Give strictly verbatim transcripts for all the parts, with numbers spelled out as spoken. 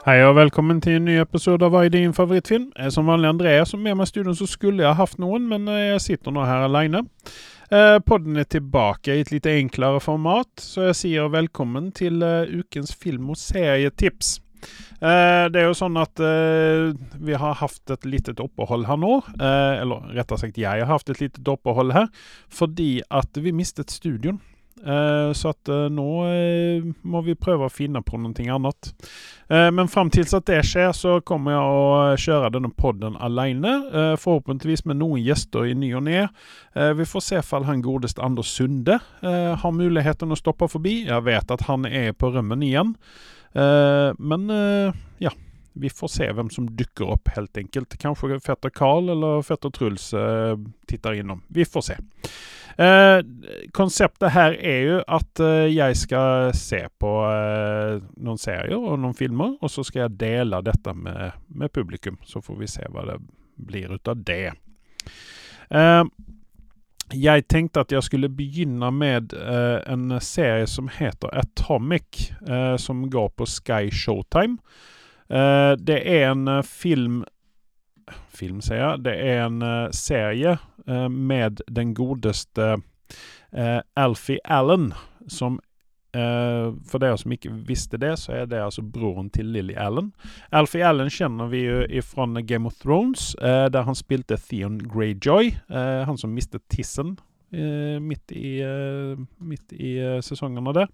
Hej och välkommen till en ny episod av Vad är din favoritfilm? Jag är som vanlig Andreas, som med mig i studion så skulle jag haft någon, men jag sitter nog här alene. Eh, podden är tillbaka i ett lite enklare format, så jag säger välkommen till uh, ukens film- och serietips. Eh, det är ju sånn at eh, vi har haft ett litet uppehåll här nu, eh, eller rättare sagt jag har haft ett litet uppehåll här, fordi at vi mistet studion. Uh, så at uh, nå uh, må vi prøve å finne på noe annet. Uh, men fram til at det skjer, så kommer jeg å kjøre denne podden alene. Uh, forhåpentligvis med noen gjester i ny og ned. Uh, vi får se om han godeste Anders Sunde uh, har muligheten å stoppe forbi. Jeg vet at han er på rømmen igjen. Uh, men uh, ja, vi får se hvem som dykker opp helt enkelt. Kanskje Fetter Karl eller Fetter Truls uh, tittar innom. Vi får se. Uh, konceptet här är ju att uh, jag ska se på uh, någon serier och någon filmer, och så ska jag dela detta med, med publikum, så får vi se vad det blir utav det. Uh, jag tänkte att jag skulle begynna med uh, en serie som heter Atomic, uh, som går på Sky Showtime. Uh, det är en uh, film film säger jag. Det är en uh, serie uh, med den godeste uh, Alfie Allen, som uh, för de som inte visste det, så är det alltså brodern till Lily Allen. Alfie Allen känner vi ju ifrån Game of Thrones, uh, där han spilte Theon Greyjoy, uh, han som miste tissen uh, mitt i uh, mitt i uh, säsongerna där.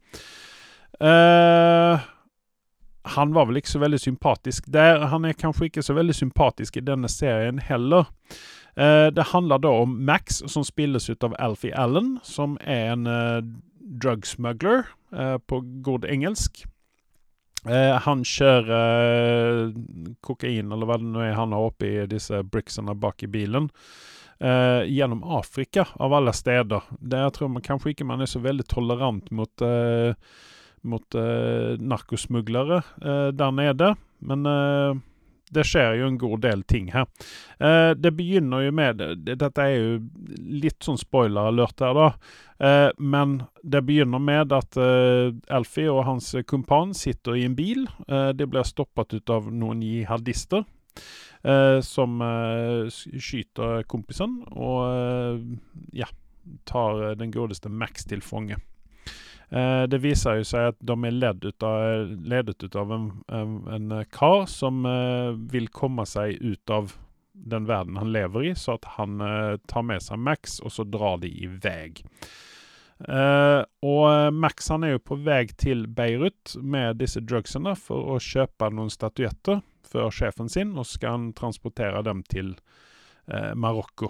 Uh, Han var väl inte så väldigt sympatisk där. Han är kanske inte så väldigt sympatisk i denna serien heller. Eh, det handlar då om Max, som spelas av Alfie Allen, som är en eh, drug smuggler eh, på god engelsk. Eh, han kör eh, kokain eller vad det nu är han har uppe i dessa bricksarna bak i bilen. Eh, genom Afrika av alla städer. Där jag tror man kanske inte man är så väldigt tolerant mot eh, mot eh, narkosmugglare eh, där nere. Men eh, det sker ju en god del ting här. Eh, det begynner ju med, det, detta är ju lite sån spoiler alert där då. Eh, men det begynner med att eh, Alfie och hans kumpan sitter i en bil. Eh, det blir stoppat utav någon jihadister eh, som eh, skyter kompisen och eh, ja, tar den godaste Max till fånge. Uh, det visar ju sig att de är led utav, ledet utav en, en, en kar som uh, vill komma sig ut av den världen han lever i, så att han uh, tar med sig Max och så drar de iväg. Uh, och Max han är ju på väg till Beirut med dessa drugserna för att köpa någon statyetter för chefen sin, och ska han transportera dem till uh, Marocko.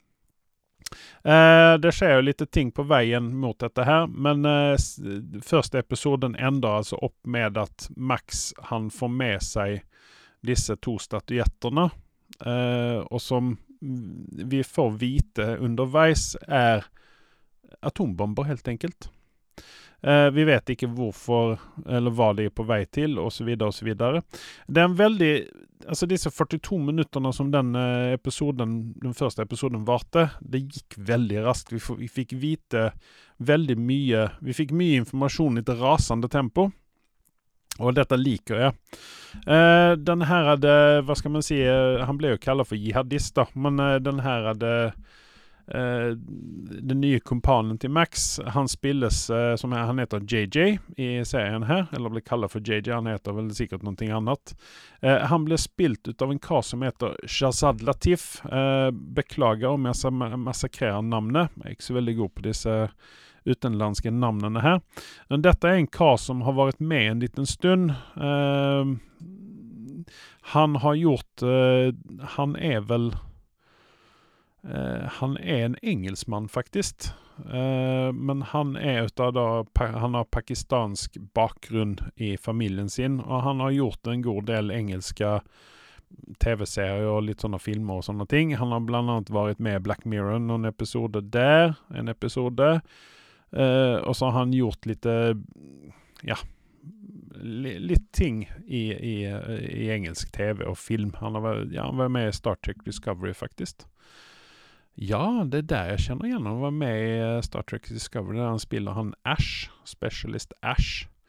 Uh, det sker ju lite ting på vägen mot detta här, men uh, första episoden ändrar alltså upp med att Max han får med sig dessa två statyetterna, uh, och som vi får vite underveis är atombomber helt enkelt. Uh, vi vet inte varför eller vad det är på väg till, och så vidare och så vidare. Det är en väldigt, alltså dessa fyrtiotvå minuterna som den uh, episoden, den första episoden varte, det gick väldigt raskt. Vi, f- vi fick vite väldigt mycket, vi fick mycket information i ett rasande tempo. Och detta liker jag. Uh, den här hade, vad ska man säga, han blev ju kallad för jihadist då, men uh, den här hade Uh, den nya kompanen till Max, han spilles uh, som är, han heter J J i serien här, eller blir kallad för J J, han heter väl säkert någonting annat. Uh, han blev spilt utav en karl som heter Shazad Latif. Uh, beklagar om jag massakrerar namnet, jag är inte så väldigt god på dessa utenlandska namnen här. Men detta är en karl som har varit med en liten stund. Uh, han har gjort, uh, han är väl Uh, han är en engelsman faktiskt. Uh, men han är utav då, pa- han har pakistansk bakgrund i familjen sin, och han har gjort en god del engelska tv-serier och lite sådana filmer och sådana ting. Han har bland annat varit med i Black Mirror, någon episod där, en episod där. Uh, och så har han gjort lite ja, li- lite ting i, i, i engelsk tv och film. Han har varit, ja, han var med i Star Trek Discovery faktiskt. Ja, det är där jag känner igen. Han var med i Star Trek Discovery där han spelar han Ash, Specialist Ash.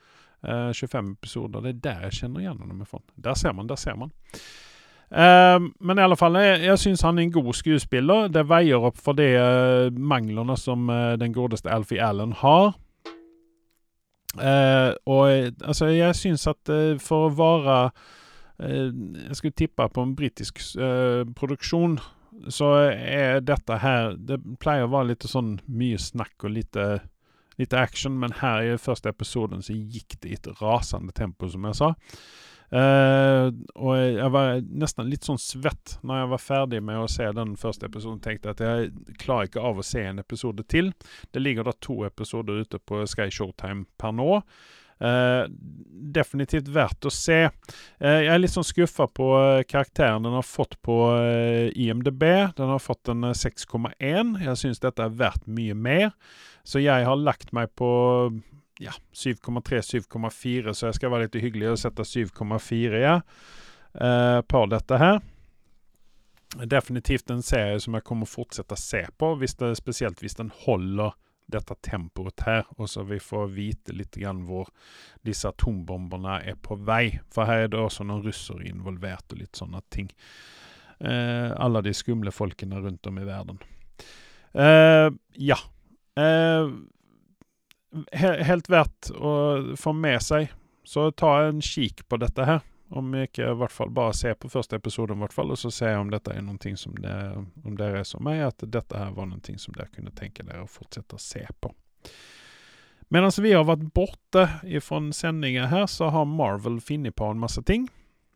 Uh, tjugofem episoder, det er der jeg kjenner igjen dem ifrån. Der ser man, der ser man. Uh, men i alle fall, jeg, jeg synes han er en god skuespiller. Det veier opp for de uh, manglene som uh, den godeste Alfie Allen har. Uh, og altså, jeg synes at uh, for å være uh, jeg skulle tippe på en britisk uh, produksjon, så er dette her, det pleier å være litt sånn mye snakk og litt litt action, men her i første episoden så gikk det i et rasende tempo, som jeg sa. Uh, og jeg var nesten litt sånn svett når jeg var ferdig med å se den første episoden. Tenkte at jeg klarer ikke av å se en episode til. Det ligger da to episoder ute på Sky Showtime per nå. Uh, definitivt verdt å se. Uh, jeg er litt sånn skuffet på uh, karakteren den har fått på uh, I M D B. Den har fått en uh, seks komma en. Jeg synes dette er verdt mye mer. Så jeg har lagt meg på ja, syv komma tre til syv komma fire, så jeg skal være litt hyggelig og sette syv komma fire ja, uh, på dette her. Definitivt en serie som jeg kommer fortsette å se på, hvis det, spesielt hvis den holder dette tempoet her, og så vi får vite litt grann hvor disse atombomberna er på vei. For her er det også noen russere involvert og litt sånne ting. Uh, alle de skumle folkene rundt om i verden. Uh, ja. Uh, he- helt verdt å få med seg. Så ta en kik på dette her. Om ikke i hvert fall bare se på første episode i hvert fall, og så se om dette er noen ting som det, om dere er som meg, at dette her var noen ting som dere kunne tenke dere å fortsette å se på. Mens vi har vært borte fra sendingen her, så har Marvel finnet på en masse ting.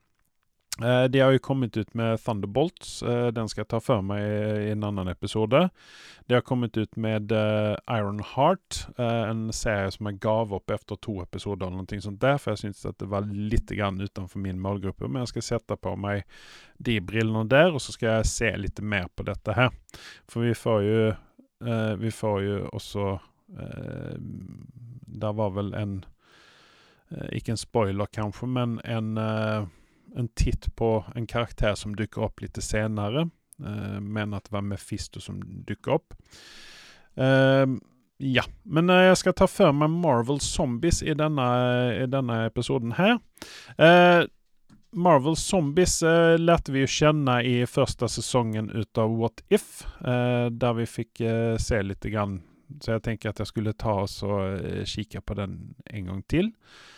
Eh, de har jo kommet ut med Thunderbolts, eh, den skal jeg ta for meg i, i en annen episode. De har kommet ut med uh, Ironheart, uh, en serie som jeg gav opp efter to episoder eller noe sånt der, for jeg synes at det var litt grann utenfor min målgruppe, men jeg skal sette på meg de brillene der, og så skal jeg se litt mer på dette her. For vi får jo, uh, vi får jo også, uh, der var vel en, uh, ikke en spoiler kanskje, men en, uh, en titt på en karakter som dukker opp litt senere. Uh, men at det var Mephisto som dukker opp. Uh, ja, men uh, jeg skal ta for meg Marvel Zombies i denne, i denne episoden her. Uh, Marvel Zombies uh, lærte vi jo kjenne i første sesongen ut av What If, uh, der vi fikk uh, se litt grann, så jeg tenker at jeg skulle ta oss og uh, kikke på den en gang til.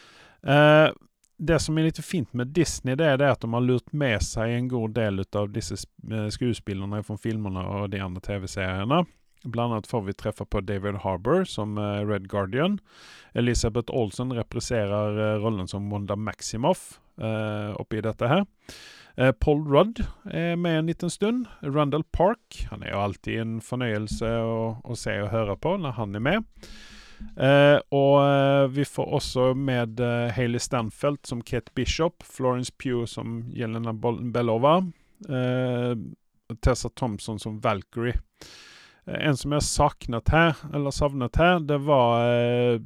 Uh, Det som er litt fint med Disney, det er det at de har lurt med seg en god del av disse skuespillerne fra filmerne og de andre tv-seriene. Blant annet får vi treffe på David Harbour som uh, Red Guardian. Elizabeth Olsen representerer uh, rollen som Wanda Maximoff uh, oppi dette her. Uh, Paul Rudd er med en liten stund. Randall Park, han er jo alltid en fornøyelse å, å se og høre på når han er med. Uh, og uh, vi får også med uh, Hailey Stanfield som Kate Bishop, Florence Pugh som Jelena Belova, uh, Tessa Thompson som Valkyrie. Uh, en som jeg har saknet her, eller savnet her, det var uh,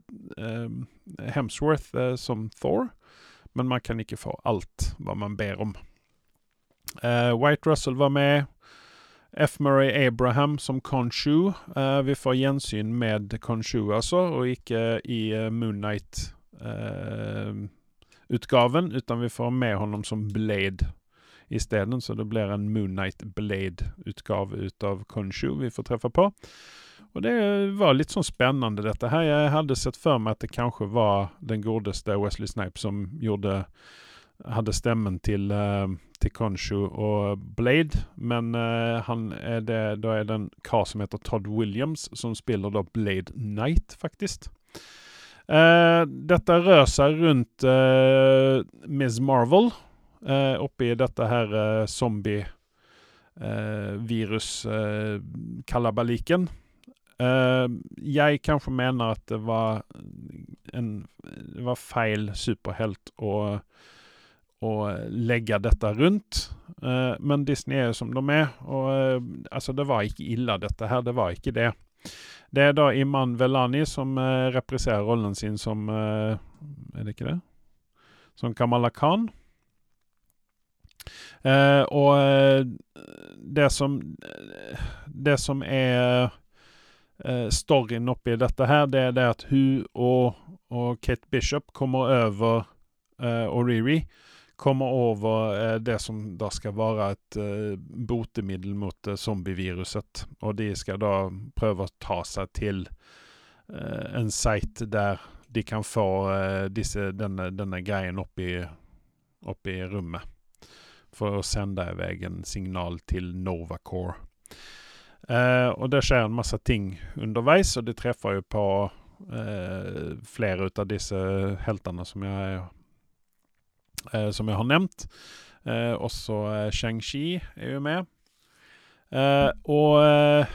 uh, Hemsworth uh, som Thor, men man kan ikke få alt hva man ber om. Uh, White Russell var med, F. Murray Abraham som Khonshu. Uh, vi får gjensyn med Khonshu altså, og ikke i uh, Moon Knight-utgaven, uh, utan vi får med honom som Blade i stedet, så det blir en Moon Knight Blade-utgave ut av Khonshu vi får treffe på. Og det var litt sånn spennende dette her. Jeg hadde sett for meg at det kanskje var den godeste Wesley Snipes som gjorde hadde stemmen til, uh, til Khonshu og Blade, men uh, han er det, da er det en kar som heter Todd Williams som spiller da Blade Knight faktisk. Uh, dette rør seg rundt uh, Miz Marvel uh, oppi dette her uh, zombie uh, virus uh, kalabaliken. Uh, jeg kanskje mener at det var en det var feil superhelt og og legge dette rundt. Uh, men Disney er jo som de er, og uh, altså det var ikke ille dette her, det var ikke det. Det er da Iman Vellani som uh, representerer rollen sin som, uh, er det ikke det? Som Kamala Khan. Uh, og uh, det som det som er eh, storyn oppi dette her, det er det at hun og, og Kate Bishop kommer over, eh, og Riri kommer over eh, det som da skal være et eh, botemiddel mot eh, zombieviruset. Og de skal da prøve å ta seg til eh, en site der de kan få eh, disse, denne, denne greien oppi, oppi rommet. For å sende i vei en signal til Novacore. Eh, og det skjer en masse ting underveis, og de treffer jo på eh, flere ut av disse heltene som jeg, eh, som jeg har nevnt. Eh, også eh, Shang-Chi er jo med. Eh, og eh,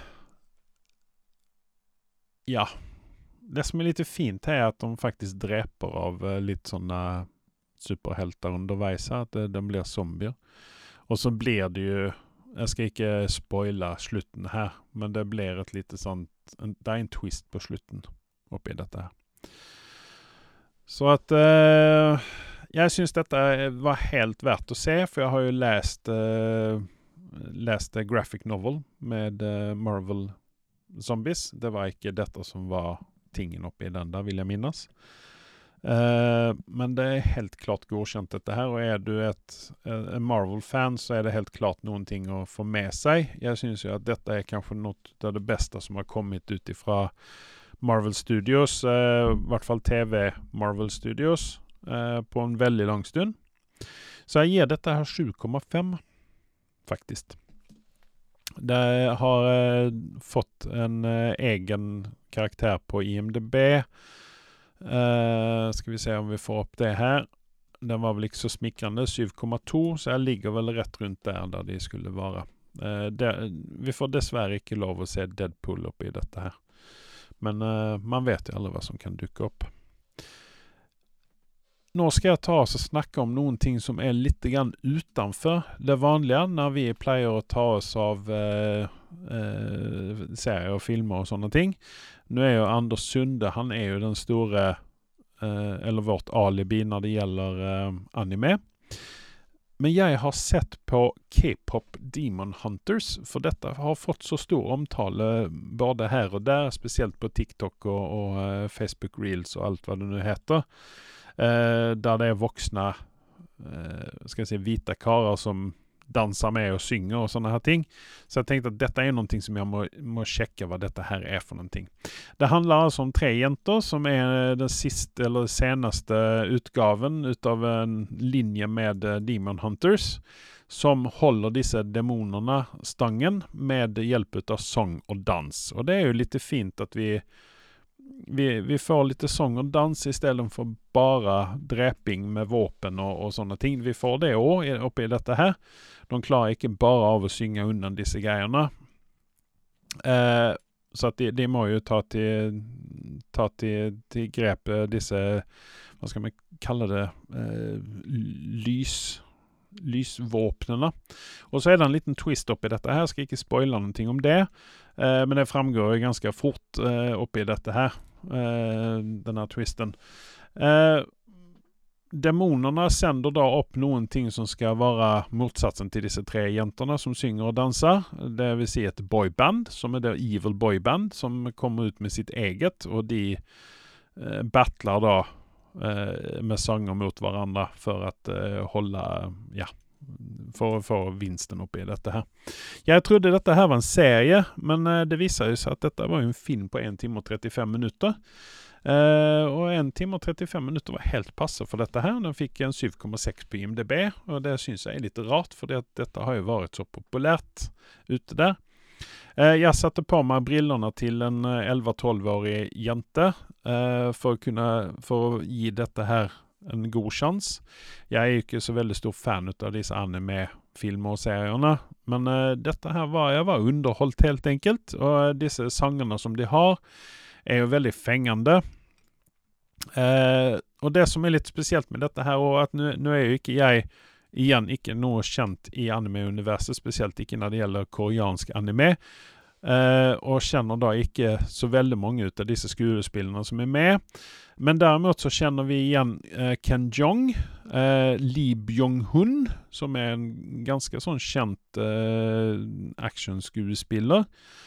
ja, det som er litt fint er at de faktisk dreper av eh, litt sånne superhelter underveis her, at de, de blir zombier. Og så blir det jo, jeg skal ikke spoile slutten her, men det blir et lite sånt, en, det er en twist på slutten oppi dette her. Så at eh, jeg synes dette var helt verdt å se, for jeg har jo lest, eh, lest graphic novel med eh, Marvel Zombies. Det var ikke dette som var tingen oppi den der, vil jeg minnes. Uh, men det er helt klart godkjent dette her, og er du et, en Marvel-fan, så er det helt klart noen ting å få med seg. Jeg synes jo at dette er kanskje noe av det beste som har kommet ut ifra Marvel Studios, uh, i hvert fall T V Marvel Studios, uh, på en veldig lang stund. Så jeg gir dette her sju komma fem, faktisk. Det har uh, fått en uh, egen karakter på I M D B. Uh, skal vi se om vi får opp det her. Den var vel ikke så smikrende, sju komma to, så jeg ligger vel rett rundt der der de skulle være. Uh, det, vi får dessverre ikke lov å se Deadpool oppi dette her. Men uh, man vet jo aldri hva som kan dukke opp. Nå skal jeg ta oss og snakke om noen ting som er litt grann utenfor det vanlige, når vi pleier å ta oss av uh, uh, serier og filmer og sånne ting. Nå er jo Anders Sunde, han er jo den store, uh, eller vårt alibi når det gjelder uh, anime. Men jeg har sett på K-pop Demon Hunters, for dette har fått så stor omtale både her og der, spesielt på TikTok og, og uh, Facebook Reels og alt hva det nå heter. Uh, der det er voksne uh, skal jeg si, hvite karer som danser med og synger og sånne her ting. Så jeg tenkte at dette er noen ting som jeg må, må sjekke hva dette her er for noen ting. Det handler altså om tre jenter som er den siste eller seneste utgaven ut av en linje med uh, Demon Hunters, som holder disse demonerne stangen med hjelp av sang og dans. Og det er jo litt fint at vi Vi, vi får litt sång og dans i stedet for bare dreping med våpen og, og sånne ting. Vi får det også oppi dette her. De klarer ikke bare av å synge unna disse greiene. Eh, så at de, de må jo ta til, ta til, til grep disse, hva skal vi kalle det, eh, lys, lysvåpnene. Og så er det en liten twist oppi dette her. Jeg skal ikke spoile noen ting om det. Eh, men det fremgår jo ganske fort eh, oppi dette her. Uh, denne twisten. Uh, demonerne sender da opp noen ting som skal være motsatsen til disse tre jenterne som synger og danser. Det vil si et boyband, som er det Evil Boyband, som kommer ut med sitt eget, og de uh, battler da uh, med sanger mot hverandre for at uh, holde, ja, for å få vinsten oppi dette her. Jeg trodde dette her var en serie, men uh, det viser seg at dette var en film på en time og trettifem minutter. Uh, og en time og trettifem minutter var helt passe for dette her. Den fikk en syv komma seks på I M D B, og det synes jeg er litt rart, fordi at dette har jo vært så populært ute der. Uh, jeg satte på meg brillene til en elleve-tolv-årig jente uh, for å kunne, for å gi dette her en god sjans. Jeg er jo ikke så veldig stor fan ut av disse anime-filmer og serierne, men uh, dette her var, jeg var underholdt helt enkelt, og uh, disse sangene som de har er jo veldig fengende. Uh, og det som er litt spesielt med dette her, og at nå, nå er jo ikke jeg igjen ikke noe kjent i anime-universet, spesielt ikke når det gjelder koreansk anime, Uh, og kjenner da ikke så veldig mange ut av disse skuespillerne som er med. Men derimot så kjenner vi igjen uh, Ken Jeong, uh, Lee Byung-hun, som er en ganske sånn kjent uh, actionskuespiller.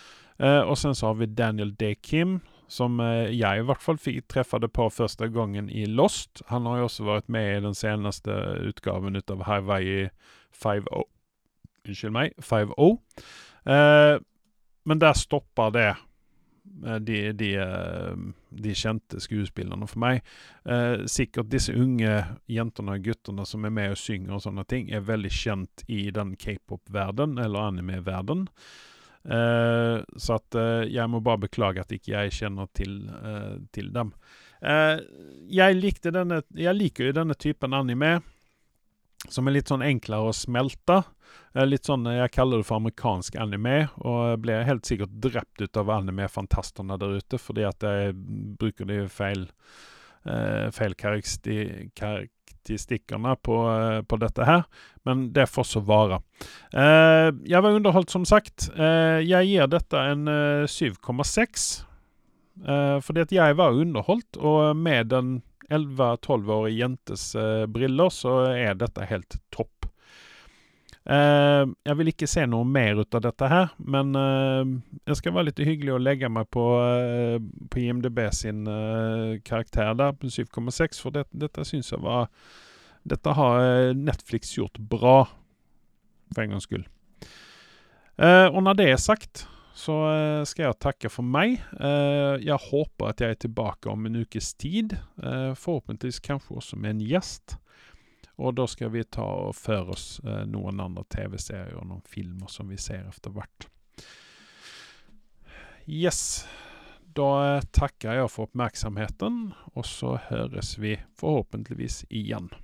Eh, og sen så har vi Daniel Day Kim, som eh, jeg i hvert fall fikk treffade på første gangen i Lost. Han har jo også vært med i den seneste utgaven ut av Hawaii five-O. Unnskyld meg, five-O. Eh, men der stopper det eh, de, de, eh, de kjente skuespillerne for meg. Eh, sikkert disse unge jenterne og gutterne som er med og synger og sånne ting, er veldig kjent i den K-pop-verden, eller anime-verden. Uh, så at uh, jeg må bare beklage at ikke jeg kjenner til, uh, til dem. Uh, jeg, likte denne, jeg liker jo denne typen anime som er litt sånn enklere å smelte. Uh, litt sånn, jeg kaller det for amerikansk anime, og ble helt sikkert drept ut av anime-fantasterne der ute, fordi at jeg bruker de feil, uh, feil karaksti- karakteristikkerne på, uh, på dette her. Men det får så vare. Uh, jeg var underholdt som sagt. Uh, jeg gir dette en uh, syv komma seks. Uh, fordi at jeg var underholdt, og med den elleve-tolv-årige jentes uh, briller, så er dette helt topp. Uh, jeg vil ikke se noe mer ut av dette her, men uh, jeg skal være litt hyggelig å legge meg på, uh, på I M D B sin uh, karakter der, på syv komma seks, for det, dette synes jeg var Dette har Netflix gjort bra, for en gangs skyld. Eh, og når det er sagt, så eh, skal jeg takke for meg. Eh, jeg håper at jeg er tilbake om en ukes tid. Eh, forhåpentligvis kanskje også med en gjest. Og da skal vi ta og føre oss eh, noen andre tv-serier og noen filmer som vi ser etter hvert. Yes. Da takker jeg for oppmerksomheten, og så høres vi forhåpentligvis igjen.